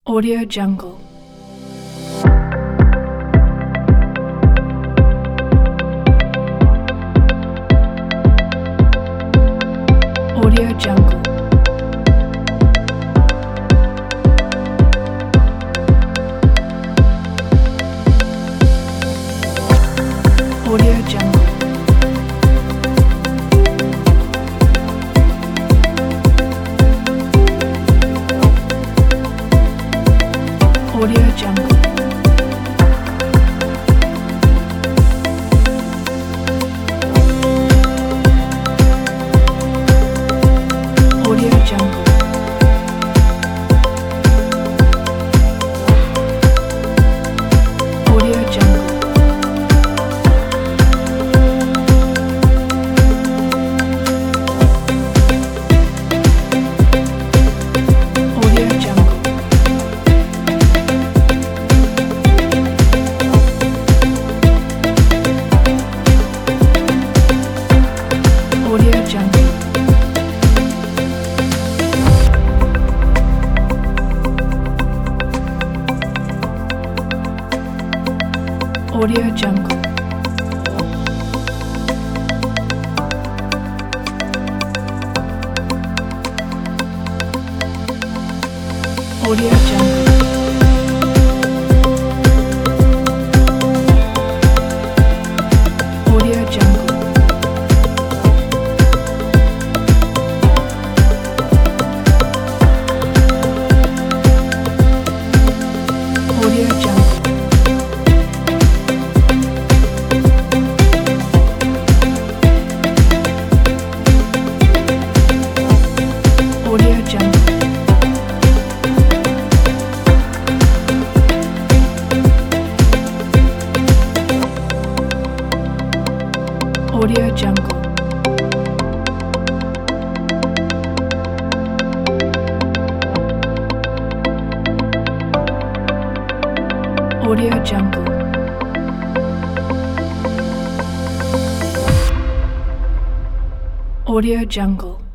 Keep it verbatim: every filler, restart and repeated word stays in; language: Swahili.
Audio Jungle. Audio Jungle. Audio Jungle. Audio Jungle. Audio Jungle. Audio Jungle. Audio Jungle. Audio Jungle. Audio Jungle. Audio Jungle. Audio Jungle. Audio Jungle. Audio Jungle. Audio Jungle. Audio Jungle. Audio Jungle.